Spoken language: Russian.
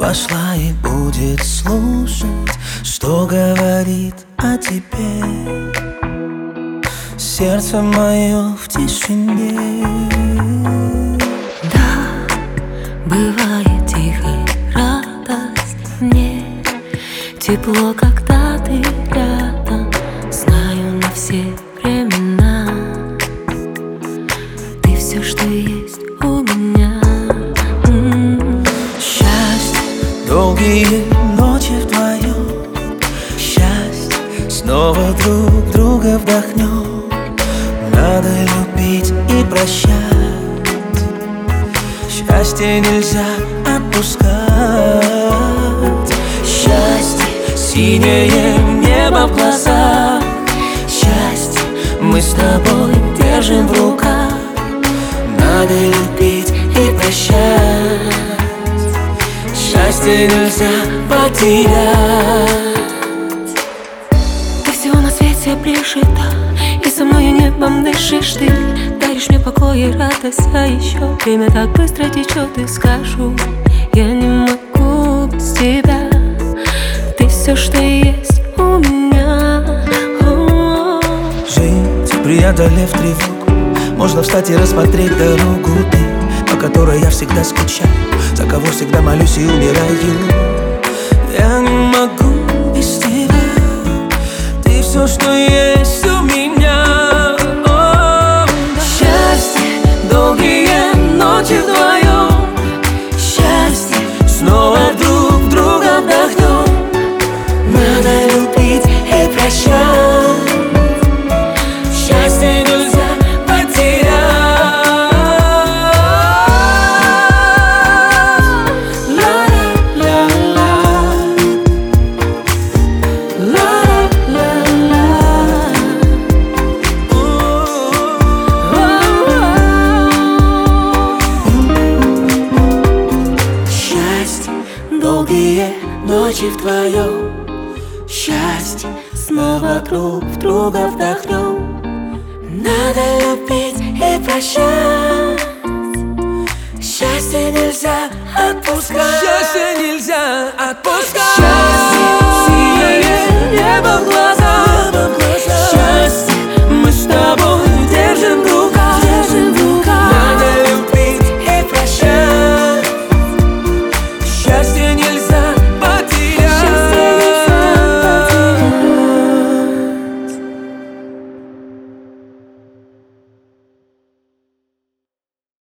пошла и будет слушать, что говорит о тебе сердце мое в тишине. Да, бывает тихо и радость мне, тепло, когда ты рядом. Знаю на все времена, ты все, что есть у меня. Счастье, долгие ночи вдвоем. Счастье, снова друг друга вдохнем. Надо любить и прощать. Счастье нельзя отпускать. Счастье, синее небо в глазах. Счастье, мы с тобой держим в руках. Надо любить и прощать. Счастье нельзя потерять. Ты всего на свете пришита, и со мною небом дышишь ты. Даришь мне покой и радость, а еще время так быстро течет. И скажу, я не могу без тебя. Ты все, что есть у меня. Жить, преодолев тревогу, можно встать и рассмотреть дорогу. Ты, по которой я всегда скучаю, за кого всегда молюсь и умираю. Я не могу без тебя. Ты все, что есть у меня. Счастье, долгие ночи вдвоем. Счастье, снова друг в друга вдохнем. Надо любить и прощать. Счастье нельзя потерять. Долгие ночи вдвоем. Счастье, снова друг в друга вдохнем. Надо любить и прощать. Счастье нельзя отпускать. Счастье нельзя отпускать.